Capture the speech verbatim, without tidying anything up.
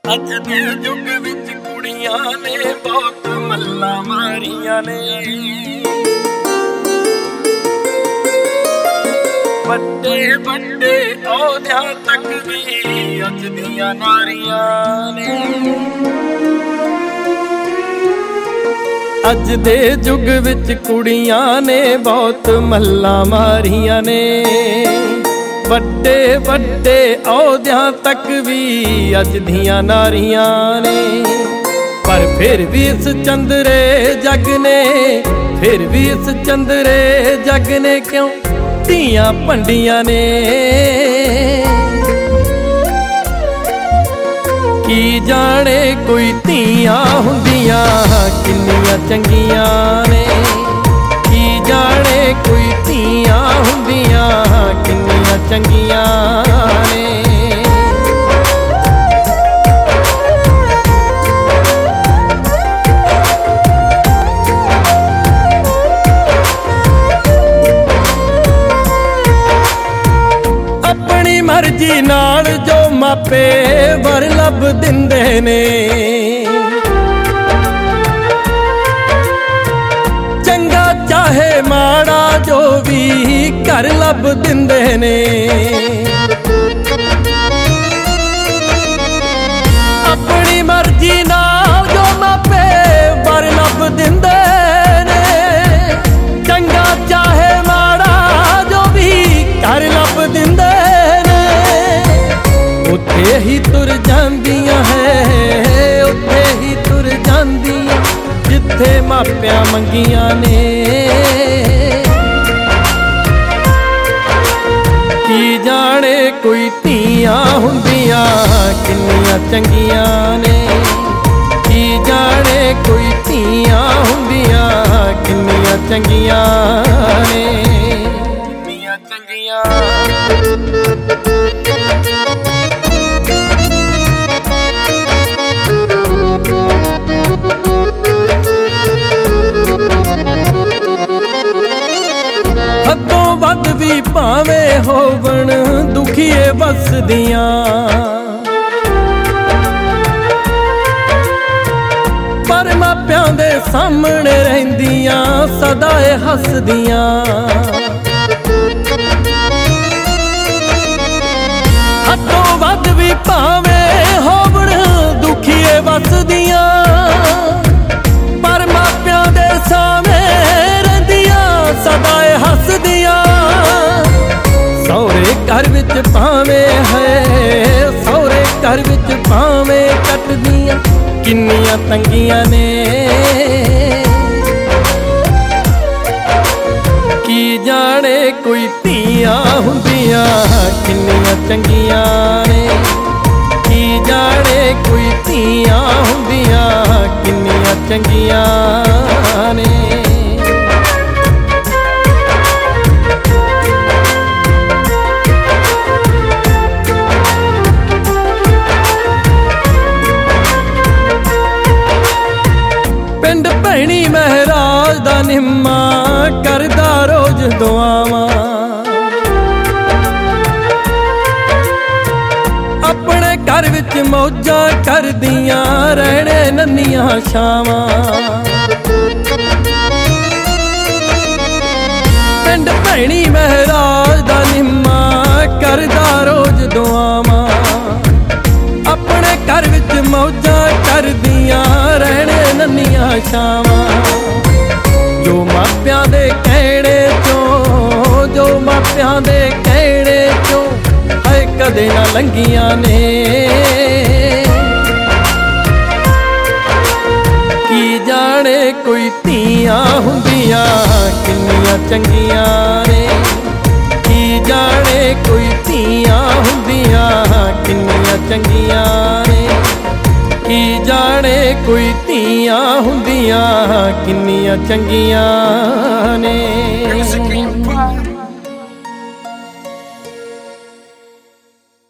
ਅੱਜ ਦੇ ਯੁੱਗ ਵਿੱਚ ਕੁੜੀਆਂ ਨੇ ਬਹੁਤ ਮੱਲਾਂ ਮਾਰੀਆਂ ਨੇ। ਵੱਡੇ ਵੱਡੇ ਅਹੁਦਿਆਂ ਤੱਕ ਵੀ ਅੱਜ ਦੀਆਂ ਨਾਰੀਆਂ ਨੇ। ਅੱਜ ਦੇ ਯੁੱਗ ਵਿੱਚ ਕੁੜੀਆਂ ਨੇ ਬਹੁਤ ਮੱਲਾਂ ਮਾਰੀਆਂ ਨੇ। ਵੱਡੇ ਵੱਡੇ ਅਹੁਦਿਆਂ ਤੱਕ ਵੀ ਅੱਜ ਦੀਆਂ ਨਾਰੀਆਂ ਨੇ। ਪਰ ਫਿਰ ਵੀ ਇਸ ਚੰਦਰੇ ਜੱਗ ਨੇ, ਫਿਰ ਵੀ ਇਸ ਚੰਦਰੇ ਜੱਗ ਨੇ ਕਿਉਂ ਧੀਆਂ ਭੰਡੀਆਂ ਨੇ। ਕੀ ਜਾਣੇ ਕੋਈ ਧੀਆਂ ਹੁੰਦੀਆਂ ਕਿੰਨੀਆਂ ਚੰਗੀਆਂ ਨੇ। ਕੀ ਜਾਣੇ ਕੋਈ ਧੀਆਂ ਹੁੰਦੀਆਂ ਕਿੰਨੀਆਂ ਚੰਗੀਆਂ ਨੇ। ਆਪਣੀ ਮਰਜ਼ੀ ਨਾਲ ਜੋ ਮਾਪੇ ਵਰ ਲੱਭ ਦਿੰਦੇ ਨੇ। ਚੰਗਾ ਚਾਹੇ ਮਾੜਾ ਜੋ ਵੀ ਘਰ ਲੱਭ ਦਿੰਦੇ ਨੇ। ਆਪਣੀ ਮਰਜ਼ੀ ਨਾਲ ਜੋ ਮਾਪੇ ਵਰ ਲੱਭ ਦਿੰਦੇ ਨੇ। ਚੰਗਾ ਚਾਹੇ ਮਾੜਾ ਜੋ ਵੀ ਘਰ ਲੱਭ ਦਿੰਦੇ ਨੇ। ਉੱਥੇ ਹੀ ਤੁਰ ਜਾਂਦੀਆਂ ਹੈ, ਉੱਥੇ ਹੀ ਤੁਰ ਜਾਂਦੀਆਂ ਜਿੱਥੇ ਮਾਪਿਆਂ ਮੰਗੀਆਂ ਨੇ। ਕੀ ਜਾਣੇ ਕੋਈ ਧੀਆਂ ਹੁੰਦੀਆਂ ਕਿੰਨੀਆਂ ਚੰਗੀਆਂ ਨੇ। ਕੀ ਜਾਣੇ ਕੋਈ ਧੀਆਂ ਹੁੰਦੀਆਂ ਕਿੰਨੀਆਂ ਚੰਗੀਆਂ ਨੇ। ਕਿੰਨੀਆਂ ਚੰਗੀਆਂ ਹੱਦੋਂ ਵੱਧ ਵੀ ਭਾਵੇਂ ਹੋਵਣ ਦੁਖੀਏ ਵਸਦੀਆਂ। ਪਰ ਮਾਪਿਆਂ ਦੇ ਸਾਹਮਣੇ ਰਹਿੰਦੀਆਂ ਸਦਾ ਏ ਹੱਸਦੀਆਂ। ਹੱਦੋਂ ਵੱਧ ਵੀ ਭਾਵੇਂ ਹੋਵਣ ਦੁਖੀਏ ਵਸਦੀਆਂ। ਪਰ ਮਾਪਿਆਂ ਦੇ ਸਾਹਮਣੇ ਰਹਿੰਦੀਆਂ ਸਦਾ ਏ ਹੱਸਦੀਆਂ। ਸਹੁਰੇ ਘਰ ਵਿੱਚ ਭਾਵੇਂ ਹੈ, ਸਹੁਰੇ ਘਰ ਵਿੱਚ ਭਾਵੇਂ ਕੱਟਦੀਆਂ ਕਿੰਨੀਆਂ ਤੰਗੀਆਂ ਨੇ। ਕੀ ਜਾਣੇ ਕੋਈ ਧੀਆਂ ਹੁੰਦੀਆਂ ਕਿੰਨੀਆਂ ਚੰਗੀਆਂ ਨੇ। ਕੀ ਜਾਣੇ ਕੋਈ ਧੀਆਂ ਹੁੰਦੀਆਂ ਕਿੰਨੀਆਂ ਚੰਗੀਆਂ ਨੇ। ਪਿੰਡ ਭੈਣੀ ਮਹਿਰਾਜ ਦਾ ਨਿੰਮਾ ਕਰਦਾ ਰੋਜ਼ ਦੁਆਵਾਂ। ਆਪਣੇ ਘਰ ਵਿੱਚ ਮੌਜਾਂ ਕਰਦੀਆਂ ਰਹਿਣੇ ਨੰਨੀਆਂ ਛਾਵਾਂ। ਪਿੰਡ ਭੈਣੀ ਮਹਿਰਾਜ ਦਾ ਨਿੰਮਾ ਕਰਦਾ ਰੋਜ਼ ਦੁਆਵਾਂ। ਆਪਣੇ ਘਰ ਵਿੱਚ ਮੌਜਾਂ ਕਰਦੀਆਂ ਰਹਿਣੇ ਨੰਨੀਆਂ ਛਾਵਾਂ। ਜੋ ਮਾਪਿਆਂ ਦੇ ਕਹਿਣੇ ਚੋਂ, ਜੋ ਮਾਪਿਆਂ ਦੇ ਕਹਿਣੇ ਚੋਂ ਹੈ ਕਦੇ ਨਾ ਲੰਘੀਆਂ ਨੇ। ਕੀ ਜਾਣੇ ਕੋਈ ਧੀਆਂ ਹੁੰਦੀਆਂ ਕਿੰਨੀਆਂ ਚੰਗੀਆਂ ਨੇ। ਕੀ ਜਾਣੇ ਕੋਈ ਧੀਆਂ ਹੁੰਦੀਆਂ ਕਿੰਨੀਆਂ ਚੰਗੀਆਂ ਨੇ। ਕੀ ਜਾਣੇ ਕੋਈ ਧੀਆਂ ਹੁੰਦੀਆਂ ਕਿੰਨੀਆਂ ਚੰਗੀਆਂ ਨੇ।